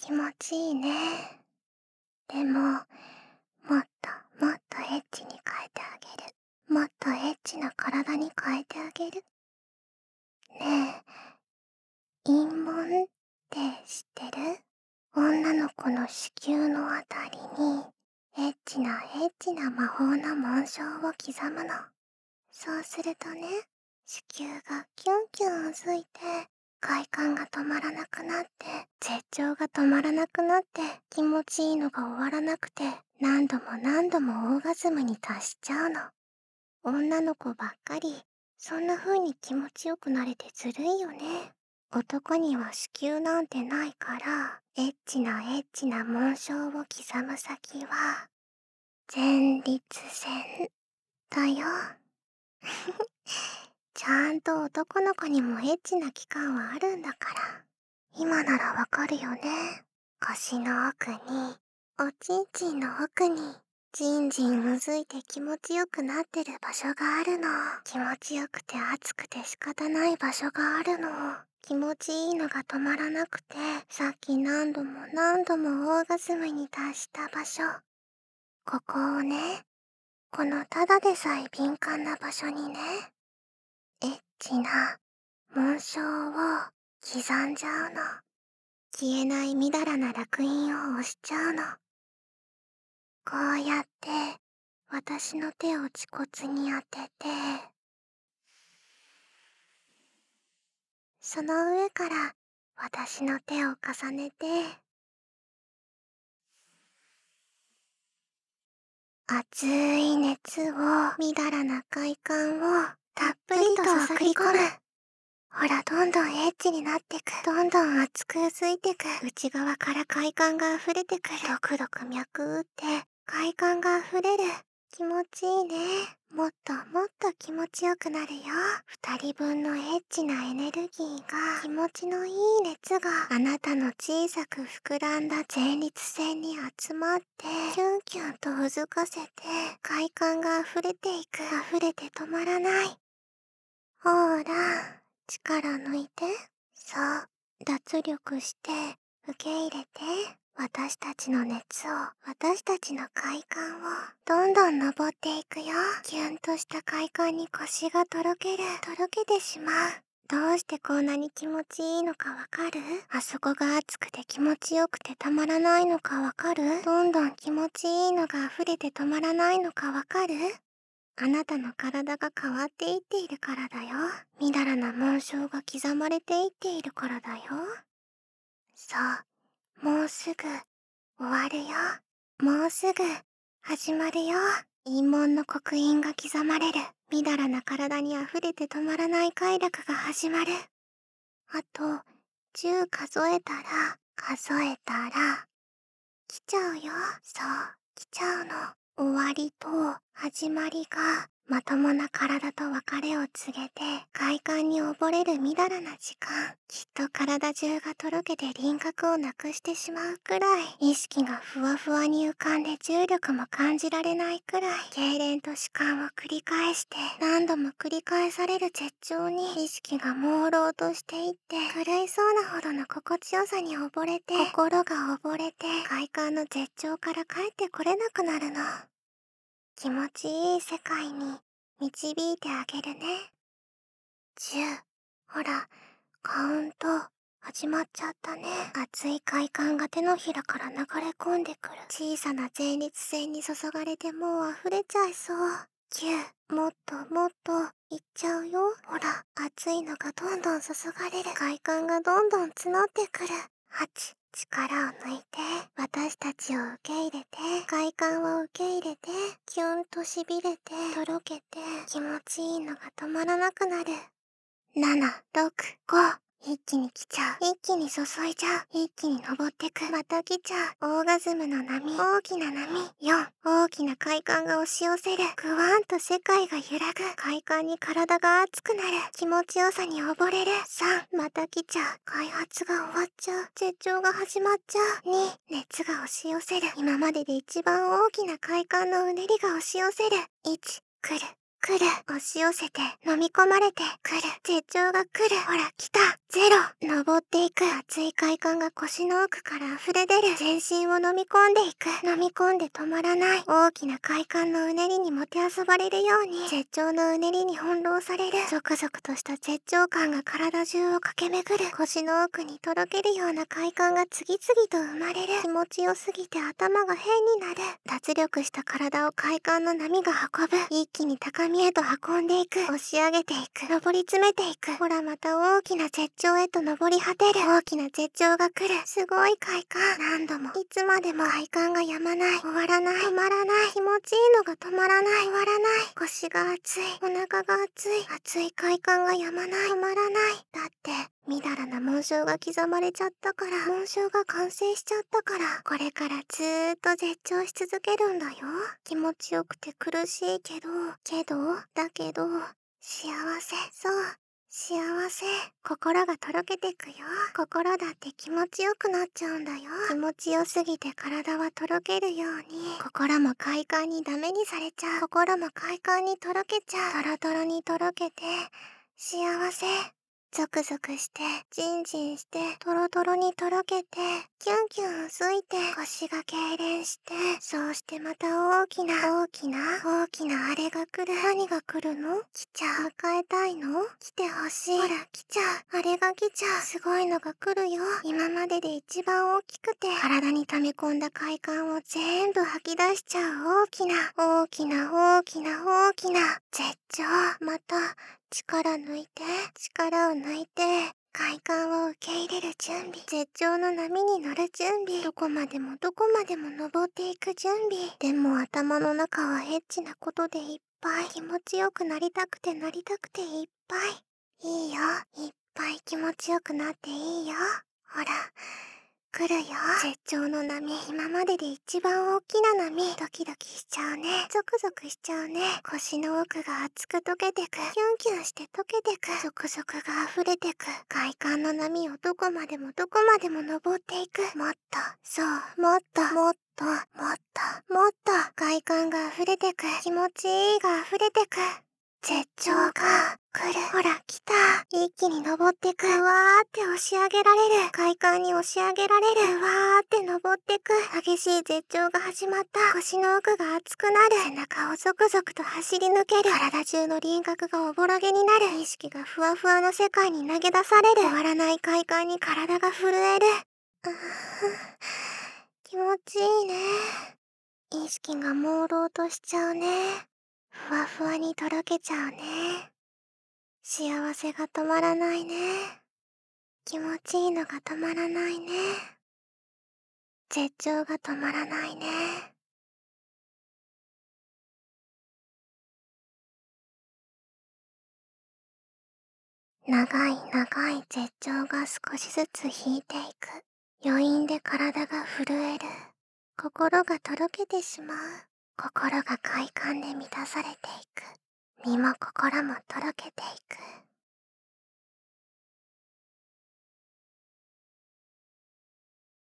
気持ちいいね。でも、もっともっとエッチに変えてあげる。もっとエッチな体に変えてあげる。ねえ、陰紋って知ってる？女の子の子宮のあたりに、エッチな魔法の紋章を刻むの。そうするとね、子宮がキュンキュンうずいて、快感が止まらなくなって、絶頂が止まらなくなって、気持ちいいのが終わらなくて、何度も何度もオーガズムに達しちゃうの。女の子ばっかり、そんな風に気持ちよくなれてずるいよね。男には子宮なんてないから、エッチな紋章を刻む先は、前立腺だよ。ちゃんと男の子にもエッチな期間はあるんだから。今ならわかるよね。腰の奥に、おちんちんの奥に、じんじんうずいて気持ちよくなってる場所があるの。気持ちよくて熱くて仕方ない場所があるの。気持ちいいのが止まらなくて、さっき何度も何度もオーガズムに達した場所。ここをね、このただでさえ敏感な場所にね、エッチな紋章を刻んじゃうの。消えないみだらな烙印を押しちゃうの。こうやって私の手を恥骨に当てて、その上から私の手を重ねて、熱い熱を、みだらな快感をたっぷりと注ぎ込む。ほら、どんどんエッチになってく。どんどん熱くうずいてく。内側から快感が溢れてくる。ドクドク脈打って快感が溢れる。気持ちいいね。もっともっと気持ちよくなるよ。二人分のエッチなエネルギーが、気持ちのいい熱があなたの小さく膨らんだ前立腺に集まって、キュンキュンとうずかせて、快感が溢れていく。溢れて止まらない。ほーら、力抜いて。そう、脱力して、受け入れて。私たちの熱を、私たちの快感を、どんどん登っていくよ。キュンとした快感に腰がとろける。とろけてしまう。どうしてこんなに気持ちいいのかわかる？あそこが熱くて気持ちよくてたまらないのかわかる？どんどん気持ちいいのが溢れて止まらないのかわかる？あなたの体が変わっていっているからだよ。みだらな紋章が刻まれていっているからだよ。そう、もうすぐ終わるよ。もうすぐ始まるよ。陰紋の刻印が刻まれる。みだらな体に溢れて止まらない快楽が始まる。あと、10数えたら、来ちゃうよ。そう、来ちゃうの。終わりと始まりがまともな体と別れを告げて、快感に溺れるみだらな時間。きっと体中がとろけて輪郭をなくしてしまうくらい、意識がふわふわに浮かんで重力も感じられないくらい、痙攣と弛緩を繰り返して、何度も繰り返される絶頂に、意識が朦朧としていって、狂いそうなほどの心地よさに溺れて、心が溺れて、快感の絶頂から帰ってこれなくなるの。気持ちいい世界に導いてあげるね。10。ほら、カウント始まっちゃったね。熱い快感が手のひらから流れ込んでくる。小さな前立腺に注がれてもう溢れちゃいそう。9。もっともっといっちゃうよ。ほら、熱いのがどんどん注がれる。快感がどんどん募ってくる。8。力を抜いて、私たちを受け入れて、快感を受け入れて、キュンとしびれて、とろけて、気持ちいいのが止まらなくなる。7、6、5。一気に来ちゃう。一気に注いじゃう。一気に登ってく。また来ちゃう。オーガズムの波。大きな波。4、大きな快感が押し寄せる。ぐわんと世界が揺らぐ。快感に体が熱くなる。気持ちよさに溺れる。3、また来ちゃう。開発が終わっちゃう。絶頂が始まっちゃう。2、熱が押し寄せる。今までで一番大きな快感のうねりが押し寄せる。1、来る。来る。押し寄せて、飲み込まれて、来る。絶頂が来る。ほら、来た。 登っていく。熱い快感が腰の奥から溢れ出る。全身を飲み込んでいく。飲み込んで止まらない。大きな快感のうねりにもてあそばれるように、絶頂のうねりに翻弄される。ゾクゾクとした絶頂感が体中を駆け巡る。腰の奥にとろけるような快感が次々と生まれる。気持ちよすぎて頭が変になる。脱力した体を快感の波が運ぶ。一気に高みへと運んでいく。押し上げていく。登り詰めていく。ほらまた大きな絶頂へと登り果てる。大きな絶頂が来る。すごい快感。何度もいつまでも快感が止まない。終わらない。止まらない。気持ちいいのが止まらない。終わらない。腰が熱い。お腹が熱い。熱い快感が止まない。止まらない。だってみだらな紋章が刻まれちゃったから。紋章が完成しちゃったから。これからずーっと絶頂し続けるんだよ。気持ちよくて苦しいけど、だけど、幸せ。そう。幸せ。心がとろけてくよ。心だって気持ちよくなっちゃうんだよ。気持ちよすぎて体はとろけるように、心も快感にダメにされちゃう。心も快感にとろけちゃう。トロトロにとろけて、幸せ。ゾクゾクして、ジンジンして、トロトロにとろけて、キュンキュンすいて、腰が痙攣して、そうしてまた大きなあれが来る。何が来るの？来ちゃう。迎えたいの？来てほしい。ほら、来ちゃう。あれが来ちゃう。すごいのが来るよ。今までで一番大きくて、体に溜め込んだ快感を全部吐き出しちゃう。大きな絶頂。また、力を抜いて、快感を受け入れる準備。絶頂の波に乗る準備。どこまでも登っていく準備。でも頭の中はエッチなことでいっぱい。気持ちよくなりたくていっぱい。いいよ。いっぱい気持ちよくなっていいよ。ほら。来るよ。絶頂の波。今までで一番大きな波。ドキドキしちゃうね。ゾクゾクしちゃうね。腰の奥が熱く溶けてく。キュンキュンして溶けてく。ゾクゾクが溢れてく。快感の波をどこまでも登っていく。もっと。そう。もっと。快感が溢れてく。気持ちいいが溢れてく。絶頂が来る。ほら、来た。一気に登ってく。うわーって押し上げられる。快感に押し上げられる。うわーって登ってく。激しい絶頂が始まった。腰の奥が熱くなる。背中をゾクゾクと走り抜ける。体中の輪郭がおぼろげになる。意識がふわふわの世界に投げ出される。終わらない快感に体が震える。気持ちいいね。意識が朦朧としちゃうね。ふわふわにとろけちゃうね。幸せが止まらないね。気持ちいいのが止まらないね。絶頂が止まらないね。長い絶頂が少しずつ引いていく。余韻で体が震える。心がとろけてしまう。心が快感で満たされていく。身も心もとろけていく。